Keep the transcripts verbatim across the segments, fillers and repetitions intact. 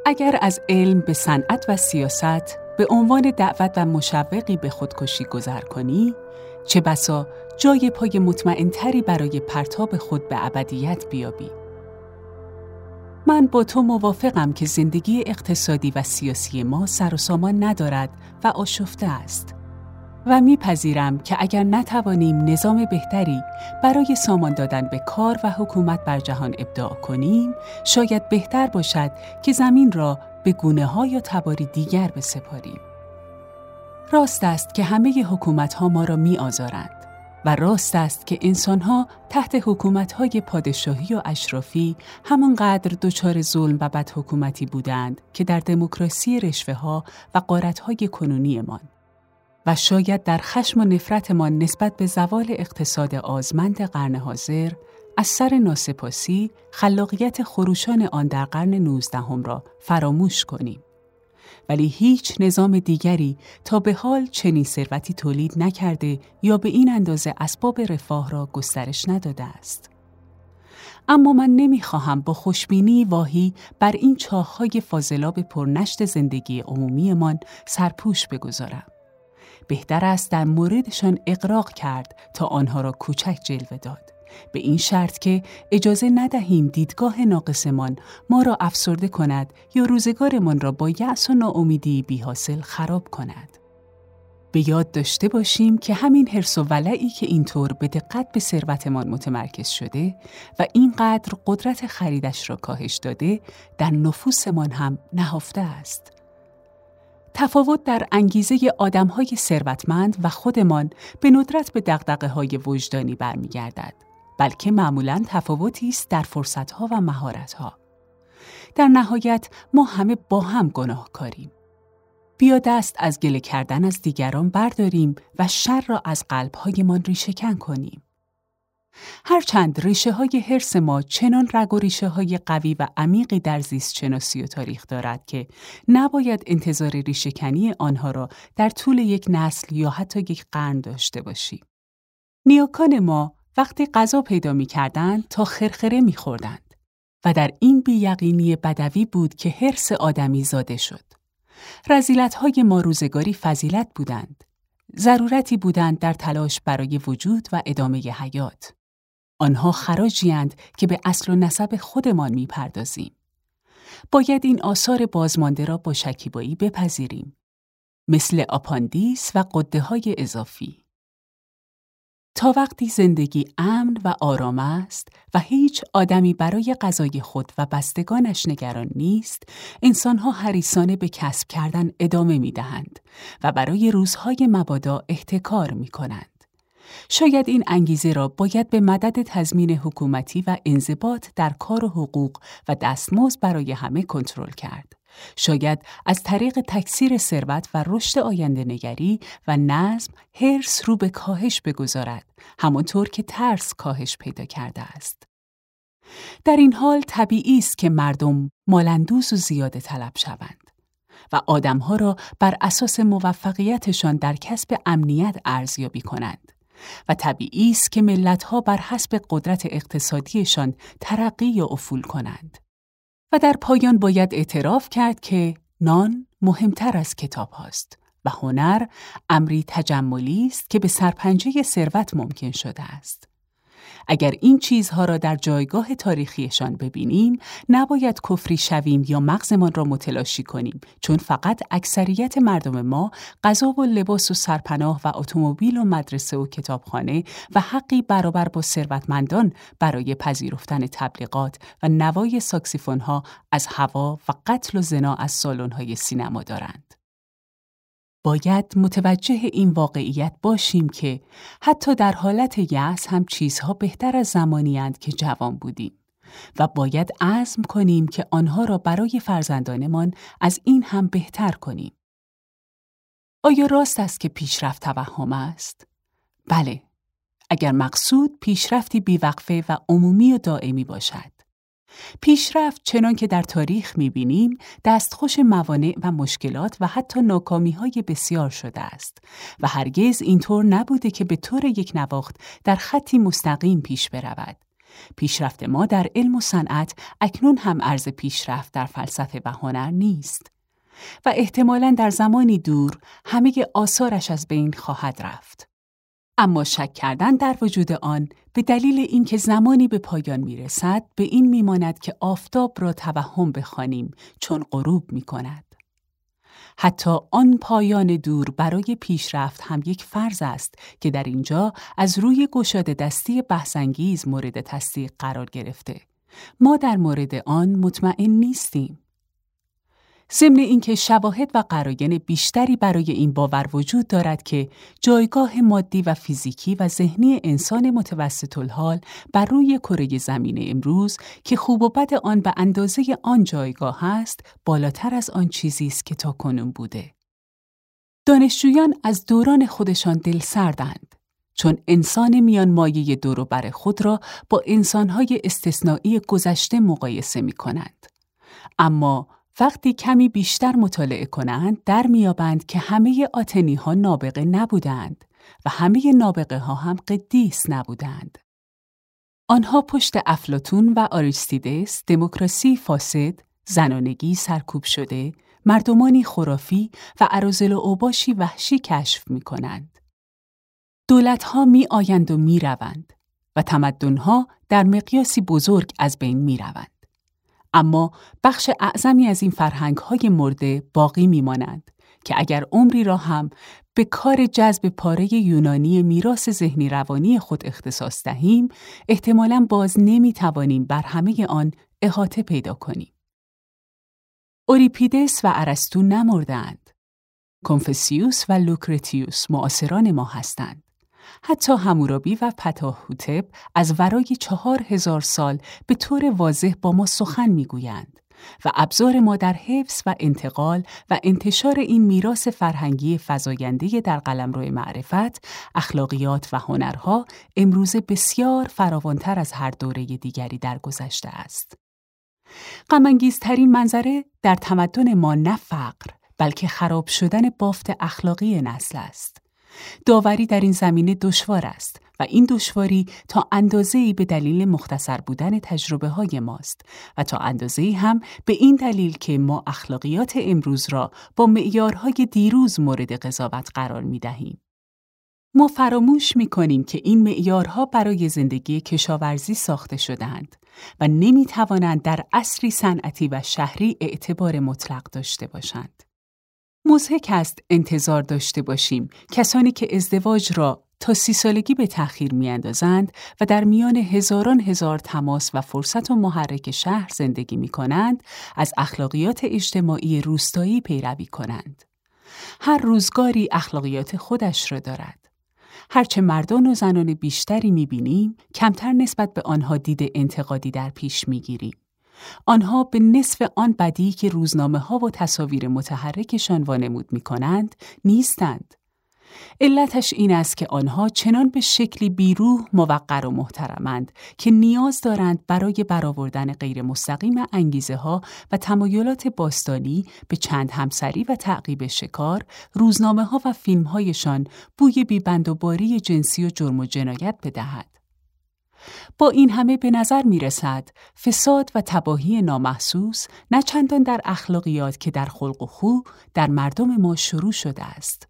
اگر از علم به صنعت و سیاست به عنوان دعوت و مشوقی به خودکشی گذر کنی، چه بسا جای پای مطمئن‌تری برای پرتاب خود به ابدیت بیابی. من با تو موافقم که زندگی اقتصادی و سیاسی ما سر و سامان ندارد و آشفته است و میپذیرم که اگر نتوانیم نظام بهتری برای سامان دادن به کار و حکومت بر جهان ابداع کنیم، شاید بهتر باشد که زمین را به گونه‌ها یا تباری دیگر بسپاریم. راست است که همه حکومت‌ها ما را می‌آزارند و راست است که انسان‌ها تحت حکومت‌های پادشاهی و اشرافی همانقدر دچار ظلم و بدحکومتی بودند که در دموکراسی رشوه‌ها و غارت‌های کنونیمان. و شاید در خشم و نفرتمان نسبت به زوال اقتصاد آزمند قرن حاضر از سر ناسپاسی خلاقیت خروشان آن در قرن نوزدهم را فراموش کنیم. ولی هیچ نظام دیگری تا به حال چنین ثروتی تولید نکرده یا به این اندازه اسباب رفاه را گسترش نداده است. اما من نمیخواهم با خوشبینی واهی بر این چاه‌های فاضلاب پرنشت زندگی عمومیمان سرپوش بگذارم. بهتر است در موردشان اغراق کرد تا آنها را کوچک جلوه داد، به این شرط که اجازه ندهیم دیدگاه ناقصمان ما را افسرده کند یا روزگارمان را با یأس و ناامیدی بی‌حاصل خراب کند. به یاد داشته باشیم که همین حرص و ولعی که اینطور به دقت به ثروتمان متمرکز شده و اینقدر قدرت خریدش را کاهش داده، در نفوسمان هم نهفته است. تفاوت در انگیزه آدم‌های ثروتمند و خودمان به ندرت به دغدغه‌های وجدانی برمیگردد، بلکه معمولاً تفاوتی است در فرصت‌ها و مهارت‌ها. در نهایت ما همه با هم گناهکاریم. بیا دست از گله کردن از دیگران برداریم و شر را از قلب‌هایمان ریشه‌کن کنیم. هرچند ریشه‌های حرص ما چنان رگ و ریشه‌های قوی و عمیقی در زیست شناسی و تاریخ دارد که نباید انتظار ریشه‌کنی آنها را در طول یک نسل یا حتی یک قرن داشته باشیم. نیاکان ما وقتی غذا پیدا می‌کردند تا خرخره می‌خوردند و در این بی‌یقینی بدوی بود که حرص آدمی زاده شد. رذیلت‌های ما روزگاری فضیلت بودند، ضرورتی بودند در تلاش برای وجود و ادامه حیات. آنها خراجی‌اند که به اصل و نسب خودمان می‌پردازیم. باید این آثار بازمانده را با شکیبایی بپذیریم، مثل آپاندیس و غده‌های اضافی. تا وقتی زندگی امن و آرام است و هیچ آدمی برای غذای خود و بستگانش نگران نیست، انسان‌ها حریصانه به کسب کردن ادامه می‌دهند و برای روزهای مبادا احتکار می‌کنند. شاید این انگیزه را باید به مدد تضمین حکومتی و انضباط در کار و حقوق و دستمزد برای همه کنترل کرد. شاید از طریق تکثیر ثروت و رشد آینده نگری و نظم حرص رو به کاهش بگذارد، همانطور که ترس کاهش پیدا کرده است. در این حال طبیعی است که مردم مال‌اندوز و زیاده طلب شوند و آدم‌ها را بر اساس موفقیتشان در کسب امنیت ارزیابی کنند. و طبیعی است که ملت‌ها بر حسب قدرت اقتصادیشان ترقی یا افول کنند. و در پایان باید اعتراف کرد که نان مهمتر از کتاب هاست و هنر امری تجملی است که به سرپنجه ثروت ممکن شده است. اگر این چیزها را در جایگاه تاریخیشان ببینیم، نباید کفری شویم یا مغزمان را متلاشی کنیم، چون فقط اکثریت مردم ما غذا و لباس و سرپناه و اتومبیل و مدرسه و کتابخانه و حقی برابر با ثروتمندان برای پذیرفتن تبلیغات و نوای ساکسیفون‌ها از هوا و قتل و زنا از سالن‌های سینما دارند. باید متوجه این واقعیت باشیم که حتی در حالت یأس هم چیزها بهتر از زمانی اند که جوان بودیم و باید عزم کنیم که آنها را برای فرزندانمان از این هم بهتر کنیم. آیا راست است که پیشرفت توهم است؟ بله، اگر مقصود پیشرفتی بیوقفه و عمومی و دائمی باشد. پیشرفت چنان که در تاریخ می‌بینیم دستخوش موانع و مشکلات و حتی ناکامی‌های بسیار شده است و هرگز اینطور نبوده که به طور یک نواخت در خطی مستقیم پیش برود. پیشرفت ما در علم و صنعت اکنون هم عرض پیشرفت در فلسفه و هنر نیست و احتمالاً در زمانی دور همه آثارش از بین خواهد رفت. اما شک کردن در وجود آن به دلیل اینکه زمانی به پایان میرسد به این میماند که آفتاب را توهم بخوانیم چون غروب میکند. حتی آن پایان دور برای پیشرفت هم یک فرض است که در اینجا از روی گشاده دستی بحث‌انگیز مورد تصدیق قرار گرفته. ما در مورد آن مطمئن نیستیم. ضمن اینکه شواهد و قرائن بیشتری برای این باور وجود دارد که جایگاه مادی و فیزیکی و ذهنی انسان متوسط الحال بر روی کره زمین امروز که خوب و بد آن به اندازه آن جایگاه است، بالاتر از آن چیزی است که تاکنون بوده. دانشجویان از دوران خودشان دلسردند، چون انسان میان مایه دور و بر خود را با انسانهای استثنایی گذشته مقایسه می کنند. اما وقتی کمی بیشتر مطالعه کنند در میابند که همه آتنی ها نابغه نبودند و همه نابغه ها هم قدیس نبودند. آنها پشت افلاطون و آریستیدس دموکراسی فاسد، زنانگی سرکوب شده، مردمانی خرافی و اراذل و اوباشی وحشی کشف می کنند. دولت ها می آیند و می روند و تمدن ها در مقیاسی بزرگ از بین می روند. اما بخش اعظمی از این فرهنگ‌های مرده باقی می‌مانند که اگر عمری را هم به کار جذب پاره یونانی میراث ذهنی روانی خود اختصاص دهیم، احتمالاً باز نمی‌توانیم بر همه آن احاطه پیدا کنیم. اوریپیدس و ارسطو نمردند. کنفوسیوس و لوکرتیوس معاصران ما هستند. حتی حمورابی و پتاهوتپ از ورای چهار هزار سال به طور واضح با ما سخن میگویند و ابزار ما در حفظ و انتقال و انتشار این میراث فرهنگی فزاینده در قلمرو معرفت، اخلاقیات و هنرها امروزه بسیار فراوانتر از هر دوره دیگری در گذشته است. غم‌انگیزترین منظره در تمدن ما نه فقر، بلکه خراب شدن بافت اخلاقی نسل است. داوری در این زمینه دشوار است و این دشواری تا اندازه‌ای به دلیل مختصر بودن تجربه‌های ماست و تا اندازه‌ای هم به این دلیل که ما اخلاقیات امروز را با معیارهای دیروز مورد قضاوت قرار می‌دهیم. ما فراموش می‌کنیم که این معیارها برای زندگی کشاورزی ساخته شده‌اند و نمی‌توانند در عصری صنعتی و شهری اعتبار مطلق داشته باشند. مضحک است انتظار داشته باشیم کسانی که ازدواج را تا سی سالگی به تأخیر می‌اندازند و در میان هزاران هزار تماس و فرصت و محرک شهر زندگی می‌کنند، از اخلاقیات اجتماعی روستایی پیروی کنند. هر روزگاری اخلاقیات خودش را دارد. هرچه مردان و زنان بیشتری می‌بینیم، کمتر نسبت به آنها دید انتقادی در پیش می‌گیریم. آنها به نصف آن بدی که روزنامه‌ها و تصاویر متحرکشان وانمود می‌کنند نیستند. علتش این است که آنها چنان به شکلی بیروح، موقر و محترمند که نیاز دارند برای برآوردن غیر مستقیم انگیزه‌ها و تمایلات باستانی به چند همسری و تعقیب شکار، روزنامه‌ها و فیلم‌هایشان بوی بی‌بند و باری جنسی و جرم و جنایت بدهد. با این همه به نظر می رسد فساد و تباهی نامحسوس نه چندان در اخلاقیات که در خلق و خو در مردم ما شروع شده است.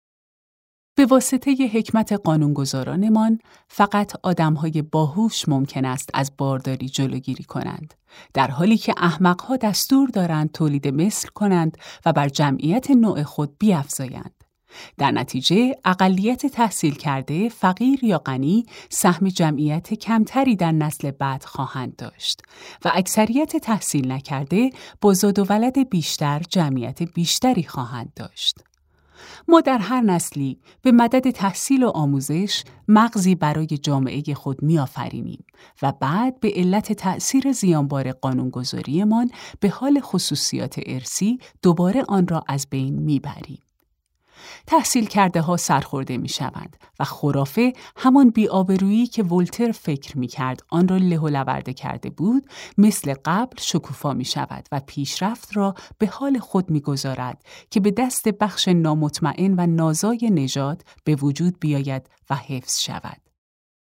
به واسطه حکمت قانونگذارانمان فقط آدم‌های باهوش ممکن است از بارداری جلوگیری کنند، در حالی که احمق‌ها دستور دارند تولید مثل کنند و بر جمعیت نوع خود بیفزایند. در نتیجه اقلیت تحصیل کرده، فقیر یا غنی، سهم جمعیت کمتری در نسل بعد خواهند داشت و اکثریت تحصیل نکرده با زاد و ولد بیشتر جمعیت بیشتری خواهند داشت. ما در هر نسلی به مدد تحصیل و آموزش مغزی برای جامعه خود می‌آفرینیم و بعد به علت تأثیر زیانبار قانونگذاریمان به حال خصوصیات ارثی دوباره آن را از بین می‌بریم. تحصیل کرده ها سرخورده می شوند و خرافه، همان بی‌آبرویی که ولتر فکر می کرد آن را له و لورده کرده بود، مثل قبل شکوفا می شود و پیشرفت را به حال خود می گذارد که به دست بخش نامطمئن و نازای نژاد به وجود بیاید و حفظ شود.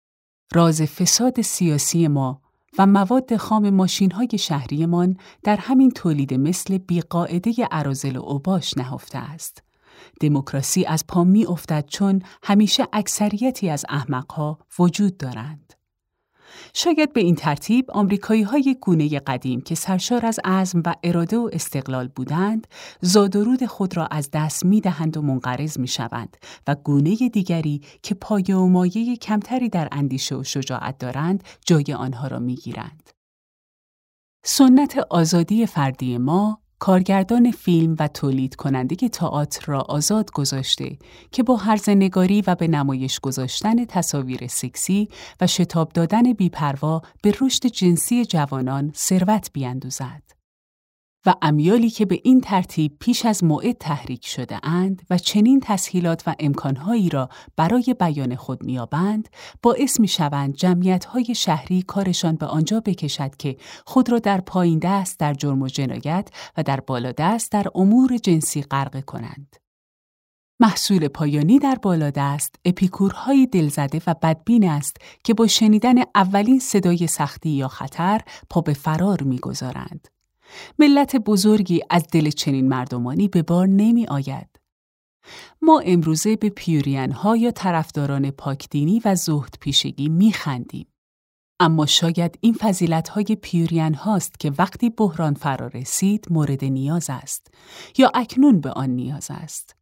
راز فساد سیاسی ما و مواد خام ماشین‌های شهریمان در همین تولید مثل بی‌قاعده اراذل و اوباش نهفته است. دموکراسی از پا می افتد چون همیشه اکثریتی از احمق‌ها وجود دارند. شاید به این ترتیب آمریکایی‌های گونه قدیم که سرشار از عزم و اراده و استقلال بودند، زاد و رود خود را از دست می‌دهند و منقرض می‌شوند و گونه دیگری که پایه و مایه کمتری در اندیشه و شجاعت دارند، جای آنها را می‌گیرند. سنت آزادی فردی ما کارگردان فیلم و تولید کننده تئاتر را آزاد گذاشته که با هرزنگاری و به نمایش گذاشتن تصاویر سکسی و شتاب دادن بی‌پروا به رشد جنسی جوانان ثروت بیندوزد. و امیالی که به این ترتیب پیش از موعد تحریک شده اند و چنین تسهیلات و امکانهایی را برای بیان خود میابند، باعث میشوند جمعیت‌های شهری کارشان به آنجا بکشد که خود را در پایین دست در جرم و جنایت و در بالا دست در امور جنسی غرق کنند. محصول پایانی در بالادست اپیکورهای دلزده و بدبین است که با شنیدن اولین صدای سختی یا خطر پا به فرار میگذارند. ملت بزرگی از دل چنین مردمانی به بار نمی آید. ما امروزه به پیورین ها یا طرفداران پاکدینی و زهد پیشگی می خندیم. اما شاید این فضیلت های پیورین هاست که وقتی بحران فرا رسید مورد نیاز است یا اکنون به آن نیاز است.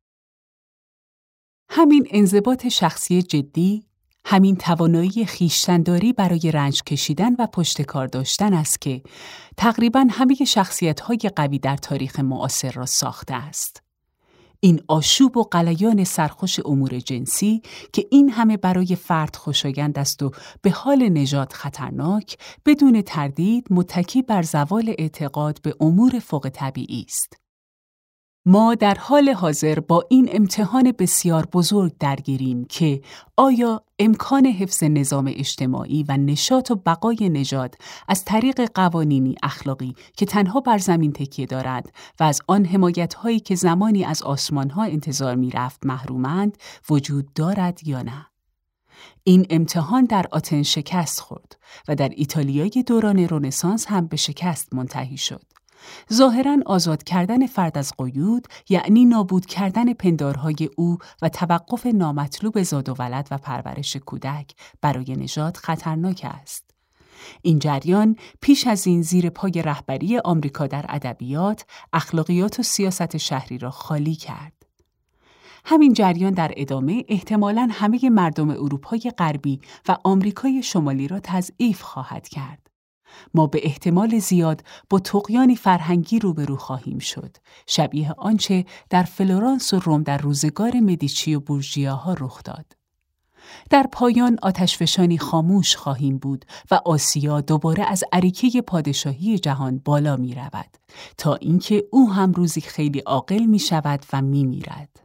همین انضباط شخصی جدی، همین توانایی خویشتن‌داری برای رنج کشیدن و پشتکار داشتن است که تقریباً همه شخصیت‌های قوی در تاریخ معاصر را ساخته است. این آشوب و غلیان سرخوش امور جنسی که این همه برای فرد خوشایند است و به حال نژاد خطرناک، بدون تردید متکی بر زوال اعتقاد به امور فوق طبیعی است. ما در حال حاضر با این امتحان بسیار بزرگ درگیریم که آیا امکان حفظ نظام اجتماعی و نشاط و بقای نژاد از طریق قوانینی اخلاقی که تنها بر زمین تکیه دارد و از آن حمایت‌هایی که زمانی از آسمان‌ها انتظار می‌رفت محرومند وجود دارد یا نه؟ این امتحان در آتن شکست خورد و در ایتالیای دوران رنسانس هم به شکست منتهی شد. ظاهراً آزاد کردن فرد از قیود یعنی نابود کردن پندارهای او و توقف نامطلوب زاد و ولد و پرورش کودک برای نژاد خطرناک است. این جریان پیش از این زیر پای رهبری آمریکا در ادبیات، اخلاقیات و سیاست شهری را خالی کرد. همین جریان در ادامه احتمالاً همه مردم اروپای غربی و آمریکای شمالی را تضعیف خواهد کرد. ما به احتمال زیاد با طغیانی فرهنگی روبرو خواهیم شد، شبیه آنچه در فلورانس و روم در روزگار مدیچی و بورژیاها رخ داد. در پایان آتشفشانی خاموش خواهیم بود و آسیا دوباره از اریکه پادشاهی جهان بالا می رود، تا اینکه او هم روزی خیلی عاقل می شود و می میرد.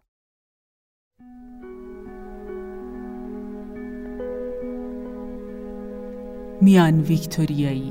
میان ویکتوریایی.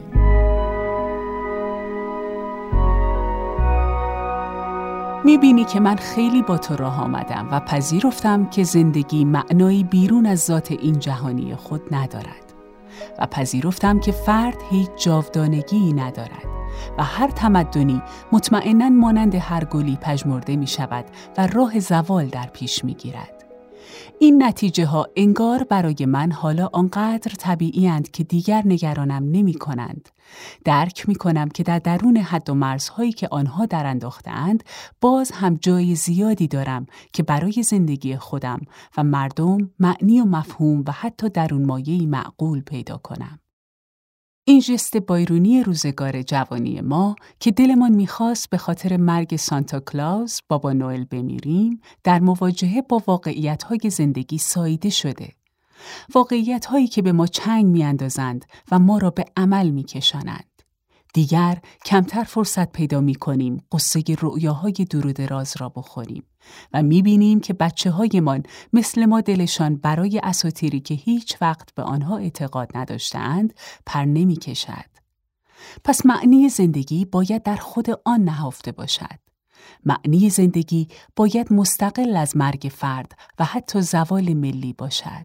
میبینی که من خیلی با تو راه آمدم و پذیرفتم که زندگی معنایی بیرون از ذات این جهانی خود ندارد و پذیرفتم که فرد هیچ جاودانگی ندارد و هر تمدنی مطمئناً مانند هر گلی پژمرده می شود و راه زوال در پیش می گیرد. این نتیجه ها انگار برای من حالا آنقدر طبیعی اند که دیگر نگرانم نمی کنند. درک می کنم که در درون حد و مرزهایی که آنها در انداختند باز هم جای زیادی دارم که برای زندگی خودم و مردم معنی و مفهوم و حتی درون مایه‌ای معقول پیدا کنم. این ژست بایرونی روزگار جوانی ما که دلمان می‌خواست به خاطر مرگ سانتا کلاوز بابا نوئل بمیریم، در مواجهه با واقعیت‌های زندگی ساییده شده. واقعیت‌هایی که به ما چنگ می‌اندازند و ما را به عمل می‌کشانند. دیگر کمتر فرصت پیدا می‌کنیم قصه رؤیاهای دور و دراز را بخوریم و می‌بینیم که بچه‌هایمان مثل ما دلشان برای اساطیری که هیچ وقت به آنها اعتقاد نداشتند پر نمی‌کشد. پس معنی زندگی باید در خود آن نهفته باشد. معنی زندگی باید مستقل از مرگ فرد و حتی زوال ملی باشد.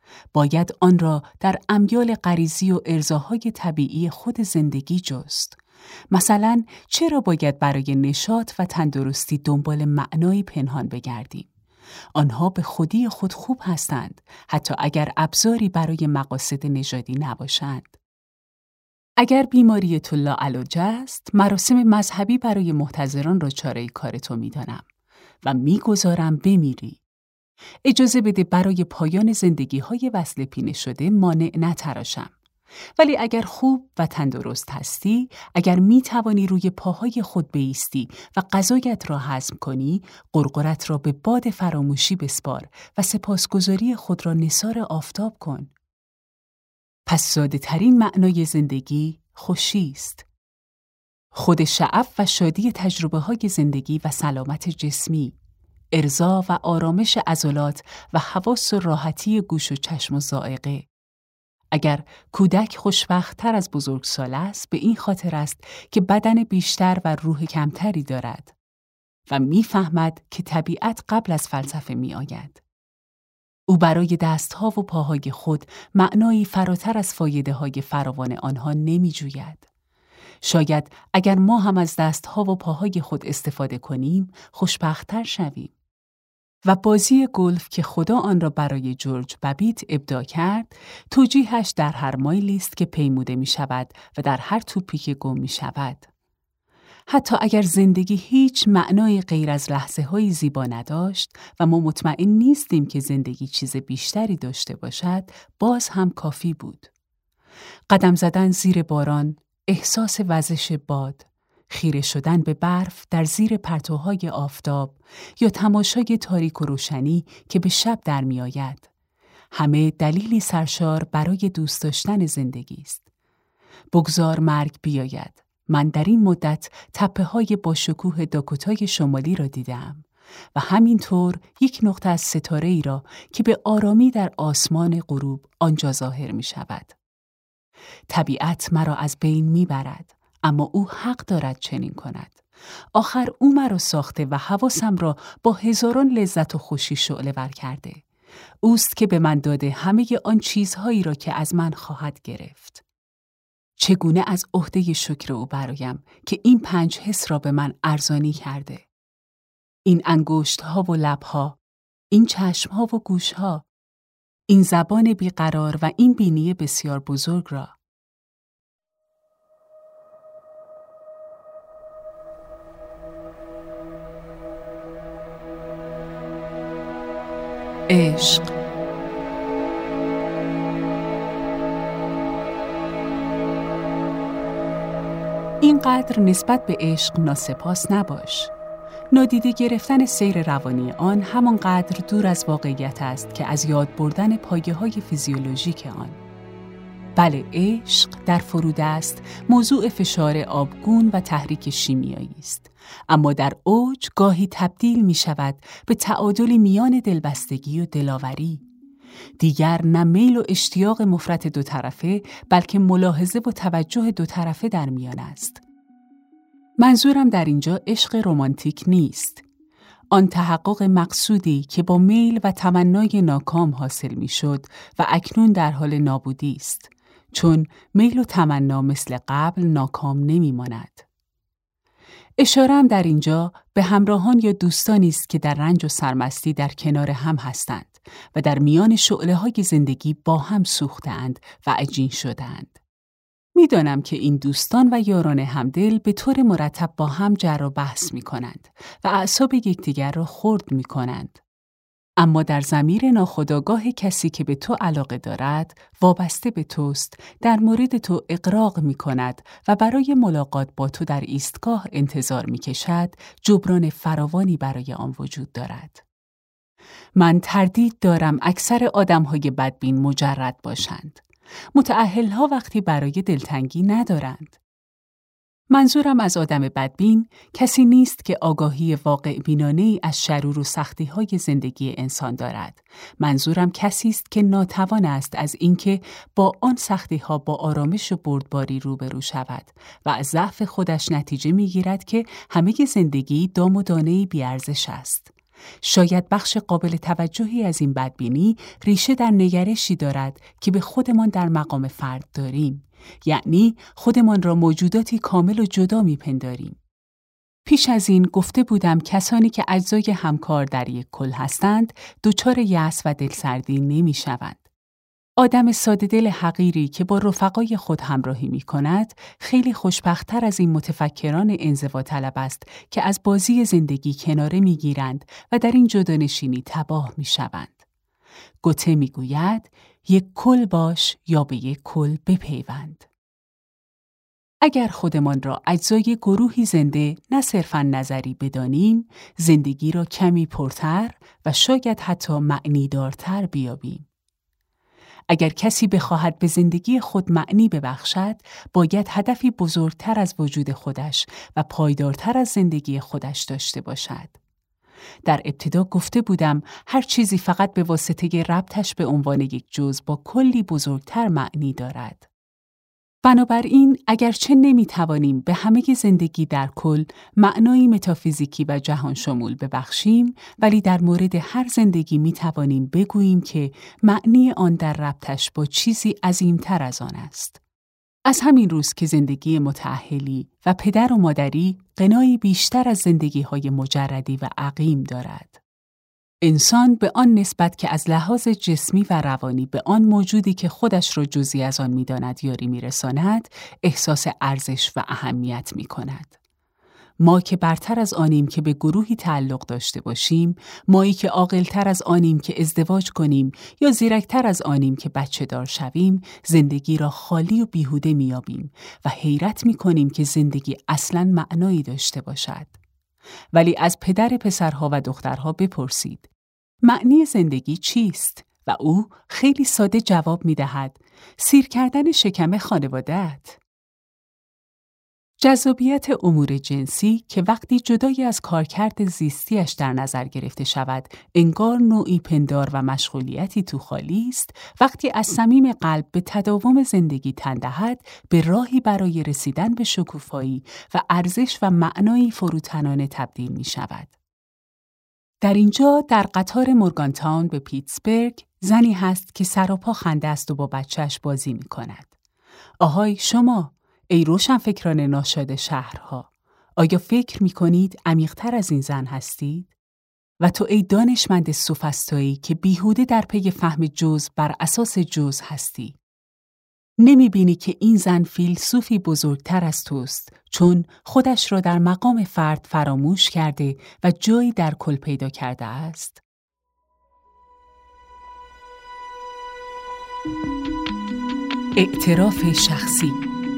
باید آن را در امیال غریزی و ارضاهای طبیعی خود زندگی جست. مثلا چرا باید برای نشاط و تندرستی دنبال معنایی پنهان بگردیم؟ آنها به خودی خود خوب هستند، حتی اگر ابزاری برای مقاصد نژادی نباشند. اگر بیماری تو لاعلاج است، مراسم مذهبی برای محتضران را چاره کار تو می‌دانم و می‌گذارم بمیری. اجازه بده برای پایان زندگی‌های وصل پینه شده مانع نتراشم. ولی اگر خوب و تندرست هستی، اگر می توانی روی پاهای خود بایستی و غذایت را هضم کنی، قرقرت را به باد فراموشی بسپار و سپاسگزاری خود را نثار آفتاب کن. پس ساده ترین معنای زندگی خوشی است. خود شعف و شادی تجربه های زندگی و سلامت جسمی، ارضا و آرامش عضلات و حواس و راحتی گوش و چشم و ذائقه. اگر کودک خوشبخت‌تر از بزرگسال است، به این خاطر است که بدن بیشتر و روح کمتری دارد و می‌فهمد که طبیعت قبل از فلسفه می‌آید. او برای دست‌ها و پاهای خود معنایی فراتر از فایده‌های فراوان آنها نمی‌جوید. شاید اگر ما هم از دست‌ها و پاهای خود استفاده کنیم، خوشبخت‌تر شویم. و بازی گلف که خدا آن را برای جورج ببیت ابداع کرد، توجیهش در هر مایلی است که پیموده می شود و در هر توپی که گم می شود. حتی اگر زندگی هیچ معنای غیر از لحظه های زیبا نداشت و ما مطمئن نیستیم که زندگی چیز بیشتری داشته باشد، باز هم کافی بود. قدم زدن زیر باران، احساس وزش باد، خیره شدن به برف در زیر پرتوهای آفتاب یا تماشای تاریک و روشنی که به شب در می آید. همه دلیلی سرشار برای دوست داشتن زندگی است. بگذار مرگ بیاید. من در این مدت تپه های با شکوه داکوتای شمالی را دیدم و همینطور یک نقطه از ستاره ای را که به آرامی در آسمان غروب آنجا ظاهر می شود. طبیعت مرا از بین می برد. اما او حق دارد چنین کند. آخر او مرا ساخته و حواسم را با هزاران لذت و خوشی شعله ور کرده. اوست که به من داده همه آن چیزهایی را که از من خواهد گرفت. چگونه از عهده شکر او برایم که این پنج حس را به من ارزانی کرده. این انگشت‌ها و لب‌ها، این چشم‌ها و گوش‌ها، این زبان بیقرار و این بینی بسیار بزرگ را. عشق. اینقدر نسبت به عشق ناسپاس نباش. نادیده گرفتن سیر روانی آن همانقدر دور از واقعیت است که از یاد بردن پایه‌های فیزیولوژیک آن. بله، عشق در فرود است موضوع فشار آبگون و تحریک شیمیایی است، اما در اوج گاهی تبدیل می شود به تعادل میان دلبستگی و دلاوری. دیگر نه میل و اشتیاق مفرط دو طرفه، بلکه ملاحظه و توجه دو طرفه در میان است. منظورم در اینجا عشق رمانتیک نیست. آن تحقق مقصودی که با میل و تمنای ناکام حاصل می شد و اکنون در حال نابودی است، چون میل و تمنا مثل قبل ناکام نمی ماند. اشاره‌ام در اینجا به همراهان یا دوستانی است که در رنج و سرمستی در کنار هم هستند و در میان شعله‌های زندگی با هم سوخته‌اند و عجین شده‌اند. می‌دانم که این دوستان و یاران همدل به طور مرتب با هم جر و بحث می‌کنند و اعصاب یکدیگر را خرد می‌کنند. اما در ضمیر ناخودآگاه کسی که به تو علاقه دارد، وابسته به توست، در مورد تو اغراق می‌کند و برای ملاقات با تو در ایستگاه انتظار می‌کشد، جبران فراوانی برای آن وجود دارد. من تردید دارم اکثر آدم‌های بدبین مجرد باشند. متأهل‌ها وقتی برای دلتنگی ندارند. منظورم از آدم بدبین کسی نیست که آگاهی واقع بینانه‌ای از شرور و سختی‌های زندگی انسان دارد. منظورم کسی است که ناتوان است از اینکه با آن سختی‌ها با آرامش و بردباری روبرو شود و از ضعف خودش نتیجه می‌گیرد که همه زندگی دام و دانه‌ای بی‌ارزش است. شاید بخش قابل توجهی از این بدبینی ریشه در نگرشی دارد که به خودمان در مقام فرد داریم، یعنی خودمان را موجوداتی کامل و جدا می‌پنداریم. پیش از این گفته بودم کسانی که اجزای همکار در یک کل هستند، دچار یأس و دلسردی نمی‌شوند. آدم ساده دل حقیری که با رفقای خود همراهی می کند، خیلی خوشبخت‌تر از این متفکران انزوا طلب است که از بازی زندگی کناره می گیرند و در این جدانشینی تباه می شوند. گوته می گوید یک کل باش یا به یک کل بپیوند. اگر خودمان را اجزای گروهی زنده نه صرفاً نظری بدانیم، زندگی را کمی پرتر و شاید حتی معنیدارتر بیابیم. اگر کسی بخواهد به زندگی خود معنی ببخشد، باید هدفی بزرگتر از وجود خودش و پایدارتر از زندگی خودش داشته باشد. در ابتدا گفته بودم هر چیزی فقط به واسطه ربطش به عنوان یک جزء با کلی بزرگتر معنی دارد. بنابراین اگرچه نمیتوانیم به همه زندگی در کل معنایی متافیزیکی و جهان شمول ببخشیم، ولی در مورد هر زندگی میتوانیم بگوییم که معنی آن در ربطش با چیزی عظیمتر از آن است. از همین روز که زندگی متأهلی و پدر و مادری غنایی بیشتر از زندگی‌های مجردی و عقیم دارد. انسان به آن نسبت که از لحاظ جسمی و روانی به آن موجودی که خودش را جزئی از آن می‌داند یاری می‌رساند، احساس ارزش و اهمیت می‌کند. ما که برتر از آنیم که به گروهی تعلق داشته باشیم، مایی که عاقل‌تر از آنیم که ازدواج کنیم یا زیرکتر از آنیم که بچه دار شویم، زندگی را خالی و بیهوده می‌یابیم و حیرت می‌کنیم که زندگی اصلاً معنایی داشته باشد. ولی از پدر پسرها و دخترها بپرسید معنی زندگی چیست؟ و او خیلی ساده جواب می‌دهد سیر کردن شکم خانواده‌ات. جذابیت امور جنسی که وقتی جدای از کارکرد زیستیش در نظر گرفته شود انگار نوعی پندار و مشغولیتی تو خالی است، وقتی از صمیم قلب به تداوم زندگی تن دهد به راهی برای رسیدن به شکوفایی و ارزش و معنایی فروتنانه تبدیل می شود. در اینجا در قطار مورگانتاون به پیتسبرگ زنی هست که سراپا خنده است و با بچهش بازی می کند. آهای شما، ای روشن فکران ناشاد شهرها، آیا فکر می کنید عمیق‌تر از این زن هستید؟ و تو ای دانشمند سوفسطایی که بیهوده در پی فهم جزء بر اساس جزء هستی. نمی بینی که این زن فیلسوفی بزرگتر از توست، چون خودش را در مقام فرد فراموش کرده و جایی در کل پیدا کرده است؟ اعتراف شخصی.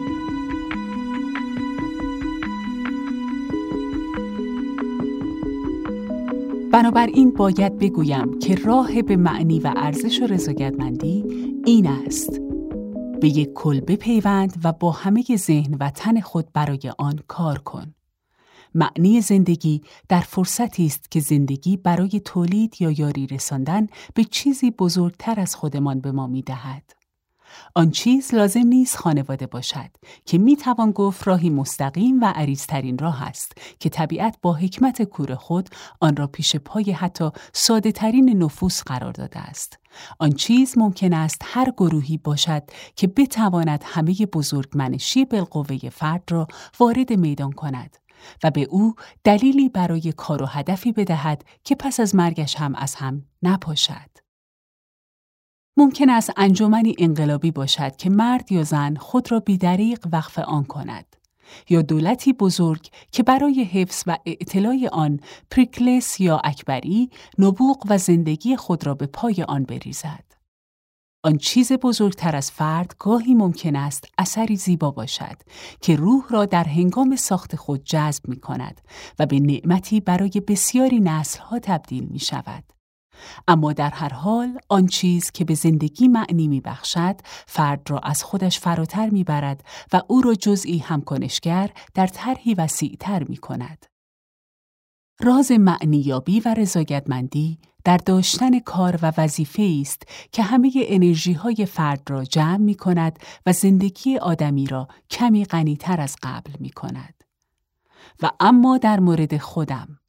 بنابراین باید بگویم که راه به معنی و ارزش و رضایتمندی این است: به یک کل بپیوند و با همه ذهن و تن خود برای آن کار کن. معنی زندگی در فرصتی است که زندگی برای تولید یا یاری رساندن به چیزی بزرگتر از خودمان به ما می‌دهد. آن چیز لازم نیست خانواده باشد که میتوان گفت راهی مستقیم و عریض‌ترین راه است که طبیعت با حکمت کور خود آن را پیش پای حتی ساده ترین نفوس قرار داده است. آن چیز ممکن است هر گروهی باشد که بتواند همه بزرگمنشی بالقوه فرد را وارد میدان کند و به او دلیلی برای کار و هدفی بدهد که پس از مرگش هم از هم نپاشد. ممکن است انجمنی انقلابی باشد که مرد یا زن خود را بی‌دریغ وقف آن کند، یا دولتی بزرگ که برای حفظ و اعتلاء آن پریکلس یا اکبری نبوغ و زندگی خود را به پای آن بریزد. آن چیز بزرگتر از فرد گاهی ممکن است اثری زیبا باشد که روح را در هنگام ساخت خود جذب می کند و به نعمتی برای بسیاری نسل‌ها تبدیل می شود. اما در هر حال آن چیز که به زندگی معنی می بخشد فرد را از خودش فراتر می برد و او را جزئی همکنشگر در طرحی وسیع‌تر می کند. راز معنیابی و رضایتمندی در داشتن کار و وظیفه‌ای است که همه انرژی‌های فرد را جمع می کند و زندگی آدمی را کمی غنی‌تر از قبل می کند. و اما در مورد خودم،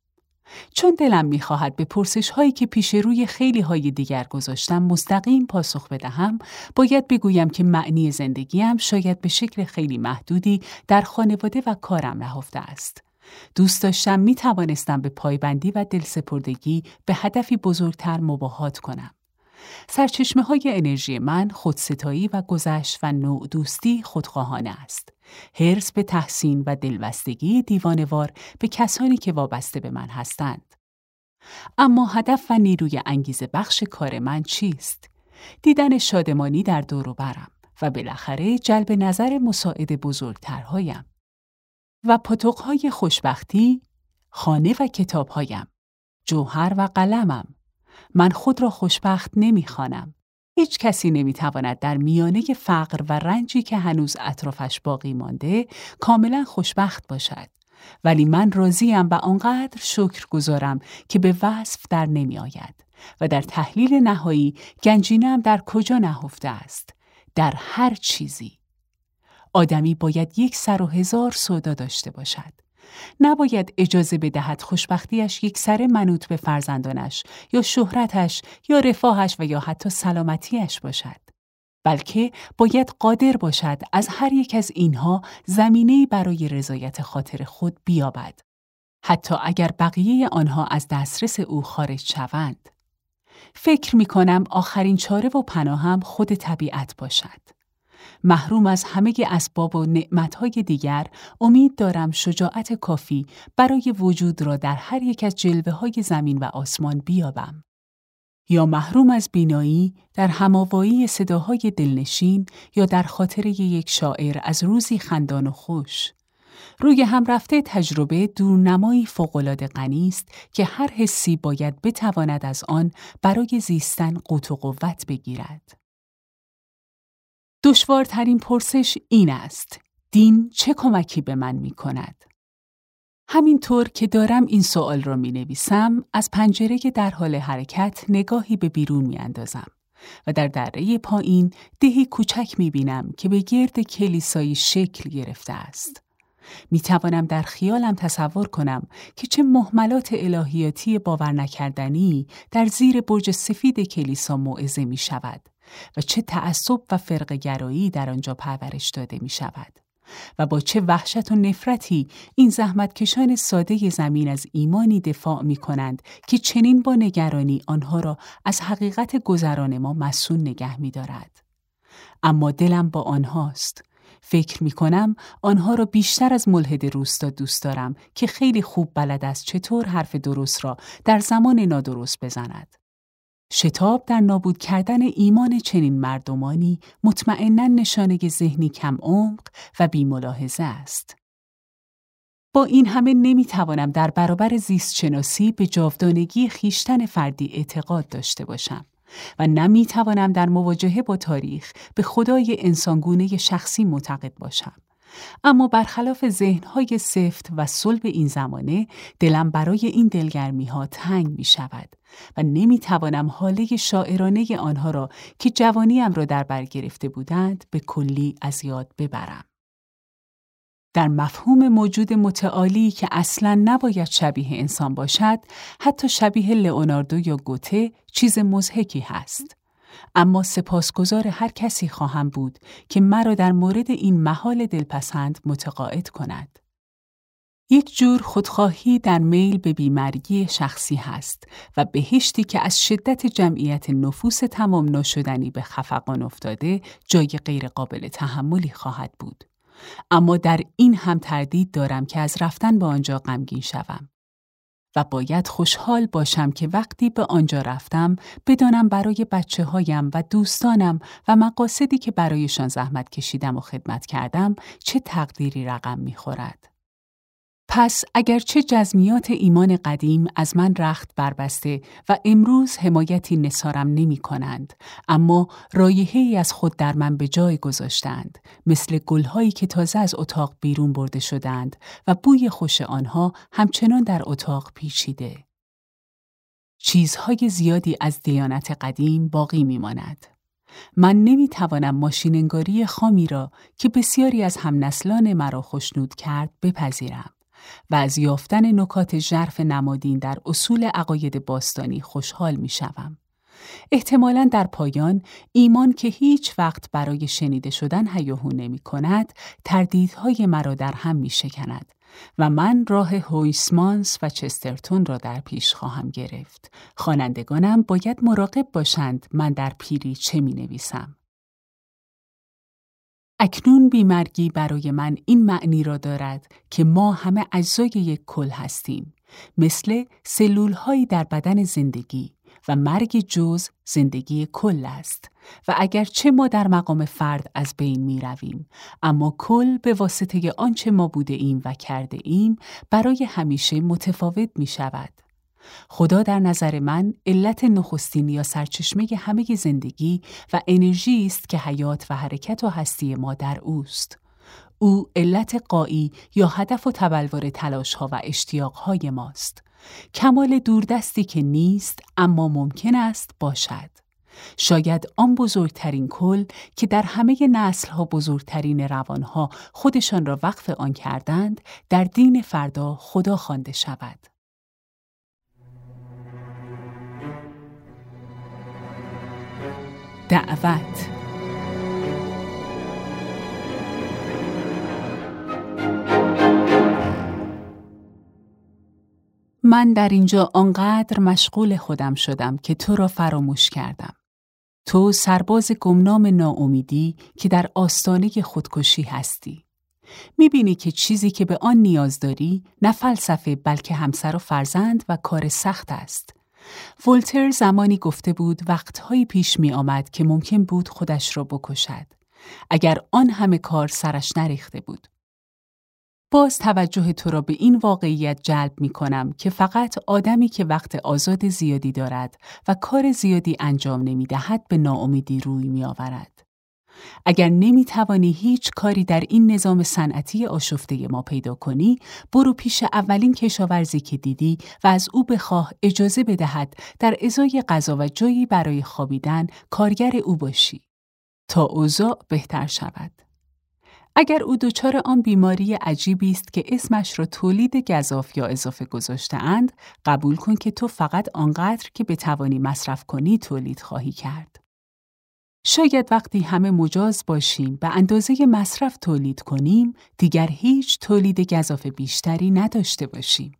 چون دلم می‌خواهد به پرسش‌هایی که پیش روی خیلی های دیگر گذاشتم مستقیم پاسخ بدهم، باید بگویم که معنی زندگیم شاید به شکل خیلی محدودی در خانواده و کارم نهفته است. دوست داشتم می توانستم به پایبندی و دلسپردگی به هدفی بزرگتر مباهات کنم. سرچشمه های انرژی من خودستایی و گذشت و نوع دوستی خودخواهانه است. حرص به تحسین و دلبستگی دیوانه‌وار به کسانی که وابسته به من هستند. اما هدف و نیروی انگیزه بخش کار من چیست؟ دیدن شادمانی در دور و برم و بالاخره جلب نظر مساعد بزرگترهایم. و پاتوق‌های خوشبختی، خانه و کتاب‌هایم، جوهر و قلمم. من خود را خوشبخت نمی‌خوانم. هیچ کسی نمی‌تواند در میانه فقر و رنجی که هنوز اطرافش باقی مانده کاملاً خوشبخت باشد. ولی من راضیم و آنقدر شکر گذارم که به وصف در نمی‌آید. و در تحلیل نهایی گنجینه‌ام در کجا نهفته است؟ در هر چیزی. آدمی باید یک سر و هزار سودا داشته باشد. نباید اجازه بدهد خوشبختیش یک سر منوط به فرزندانش یا شهرتش یا رفاهش و یا حتی سلامتیش باشد. بلکه باید قادر باشد از هر یک از اینها زمینه‌ای برای رضایت خاطر خود بیابد. حتی اگر بقیه آنها از دسترس او خارج شوند. فکر می کنم آخرین چاره و پناهم خود طبیعت باشد. محروم از همه اسباب و نعمتهای دیگر، امید دارم شجاعت کافی برای وجود را در هر یک از جلوه‌های زمین و آسمان بیابم. یا محروم از بینایی در هماوایی صداهای دلنشین یا در خاطره یک شاعر از روزی خندان و خوش. روی هم رفته تجربه دورنمایی فوق‌العاده غنی است که هر حسی باید بتواند از آن برای زیستن قوت و قوت بگیرد. دشوارترین پرسش این است: دین چه کمکی به من می کند؟ همینطور که دارم این سوال را می نویسم، از پنجره که در حال حرکت نگاهی به بیرون می اندازم و در دره پایین دهی کوچک می بینم که به گرد کلیسایی شکل گرفته است. می توانم در خیالم تصور کنم که چه مهملات الهیاتی باور نکردنی در زیر برج سفید کلیسا موعظه می شود و چه تعصب و فرقه‌گرایی در آنجا پرورش داده می شود و با چه وحشت و نفرتی این زحمتکشان ساده زمین از ایمانی دفاع می کنند که چنین با نگرانی آنها را از حقیقت گذران ما مسئول نگه می دارد. اما دلم با آنهاست. فکر می کنم آنها را بیشتر از ملحد روستا دوست دارم که خیلی خوب بلد است چطور حرف درست را در زمان نادرست بزند. شتاب در نابود کردن ایمان چنین مردمانی مطمئناً نشانه ذهنی کم عمق و بی‌ملاحظه است. با این همه نمی‌توانم در برابر زیستشناسی به جاودانگی خویشتن فردی اعتقاد داشته باشم و نمی‌توانم در مواجهه با تاریخ به خدای انسانگونه شخصی معتقد باشم. اما برخلاف ذهن‌های سفت و صلب این زمانه، دلم برای این دلگرمی‌ها تنگ می‌شود و نمی‌توانم حاله شاعرانه آنها را که جوانیم را در بر گرفته بودند به کلی از یاد ببرم. در مفهوم موجود متعالی که اصلاً نباید شبیه انسان باشد، حتی شبیه لئوناردو یا گوته چیز مضحکی هست. اما سپاسگزار هر کسی خواهم بود که مرا در مورد این محال دلپسند متقاعد کند. یک جور خودخواهی در میل به بیمرگی شخصی هست و بهشتی که از شدت جمعیت نفوس تمام ناشدنی به خفقان افتاده جای غیر قابل تحملی خواهد بود. اما در این هم تردید دارم که از رفتن به آنجا غمگین شوم. و باید خوشحال باشم که وقتی به آنجا رفتم بدانم برای بچه هایم و دوستانم و مقاصدی که برایشان زحمت کشیدم و خدمت کردم چه تقدیری رقم می‌خورد. پس اگرچه جزمیات ایمان قدیم از من رخت بربسته و امروز حمایتی نثارم نمی کنند، اما رایحه‌ای از خود در من به جای گذاشتند، مثل گل‌هایی که تازه از اتاق بیرون برده شدند و بوی خوش آنها همچنان در اتاق پیچیده. چیزهای زیادی از دیانت قدیم باقی می‌ماند. من نمی‌توانم ماشین انگاری خامی را که بسیاری از همنسلان مرا خوشنود کرد بپذیرم. و از یافتن نکات ژرف نمادین در اصول عقاید باستانی خوشحال می‌شوم. احتمالاً در پایان ایمان که هیچ وقت برای شنیده شدن هیاهو نمی کند، تردیدهای مرا در هم می شکند و من راه هویسمانس و چسترتون را در پیش خواهم گرفت. خوانندگانم باید مراقب باشند من در پیری چه می نویسم. اکنون بیمرگی برای من این معنی را دارد که ما همه اجزای یک کل هستیم، مثل سلول‌هایی در بدن زندگی، و مرگ جزء زندگی کل است و اگرچه ما در مقام فرد از بین می رویم، اما کل به واسطه آنچه ما بوده ایم و کرده ایم برای همیشه متفاوت می شود. خدا در نظر من علت نخستین یا سرچشمه همه زندگی و انرژی است که حیات و حرکت و هستی ما در اوست. او علت غایی یا هدف و تبلور تلاش‌ها و اشتیاق‌های ماست. کمال دوردستی که نیست اما ممکن است باشد. شاید آن بزرگترین کل که در همه نسل‌ها بزرگترین روان‌ها خودشان را وقف آن کردند، در دین فردا خدا خوانده شود. دعوت. من در اینجا آنقدر مشغول خودم شدم که تو را فراموش کردم. تو سرباز گمنام ناامیدی که در آستانه خودکشی هستی. میبینی که چیزی که به آن نیاز داری نه فلسفه بلکه همسر و فرزند و کار سخت است. ولتر زمانی گفته بود وقتهایی پیش می آمد که ممکن بود خودش را بکشد اگر آن همه کار سرش نریخته بود. باز توجه تو را به این واقعیت جلب می کنم که فقط آدمی که وقت آزاد زیادی دارد و کار زیادی انجام نمی دهد به ناامیدی روی می آورد. اگر نمی توانی هیچ کاری در این نظام صنعتی آشفته ما پیدا کنی، برو پیش اولین کشاورزی که دیدی و از او بخواه اجازه بدهد در ازای غذا و جایی برای خوابیدن کارگر او باشی تا اوضاع بهتر شود. اگر او دچار آن بیماری عجیبی است که اسمش را تولید گزاف یا اضافه گذاشته‌اند، قبول کن که تو فقط آنقدر که بتوانی مصرف کنی تولید خواهی کرد. شاید وقتی همه مجاز باشیم به اندازه مصرف تولید کنیم، دیگر هیچ تولید گزاف بیشتری نداشته باشیم.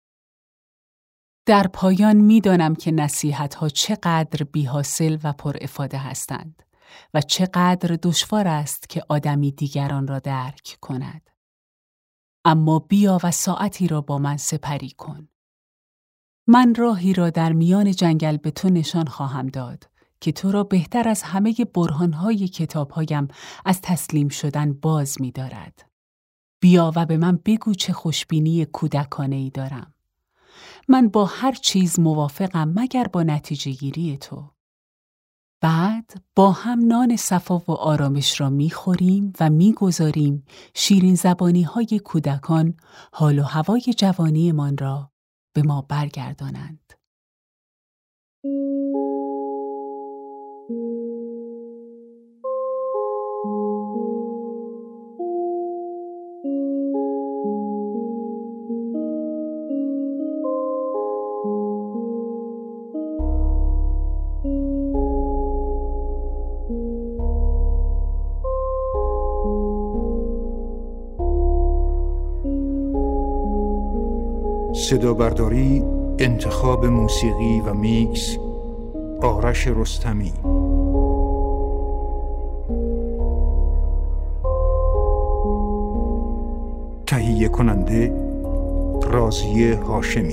در پایان می‌دانم که نصیحت‌ها چقدر بی‌حاصل و پرافاده هستند و چقدر دشوار است که آدمی دیگران را درک کند. اما بیا و ساعتی را با من سپری کن. من راهی را در میان جنگل به تو نشان خواهم داد که تو را بهتر از همه برهانهای کتابهایم از تسلیم شدن باز می دارد. بیا و به من بگو چه خوشبینی کودکانه‌ای دارم. من با هر چیز موافقم مگر با نتیجه گیری تو. بعد با هم نان صفا و آرامش را می خوریم و می گذاریم شیرین زبانی های کودکان حال و هوای جوانی من را به ما برگردانند. صدا برداری، انتخاب موسیقی و میکس آرش رستمی. تهیه کننده راضیه هاشمی.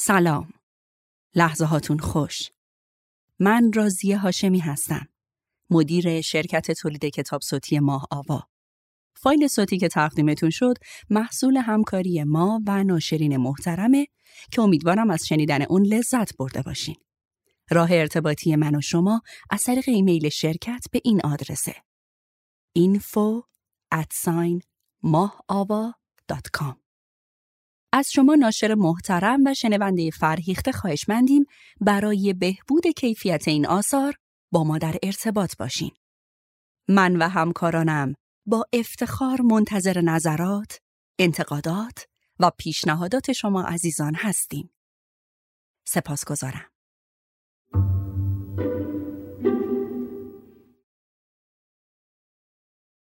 سلام. لحظه هاتون خوش. من راضیه هاشمی هستم. مدیر شرکت تولید کتاب صوتی ماه آوا. فایل صوتی که تقدیمتون شد محصول همکاری ما و ناشرین محترمه که امیدوارم از شنیدن اون لذت برده باشین. راه ارتباطی من و شما از طریق ایمیل شرکت به این آدرسه: info at mahaava dot com. از شما ناشر محترم و شنونده فرهیخته خواهشمندیم برای بهبود کیفیت این آثار با ما در ارتباط باشین. من و همکارانم با افتخار منتظر نظرات، انتقادات و پیشنهادات شما عزیزان هستیم. سپاسگزارم.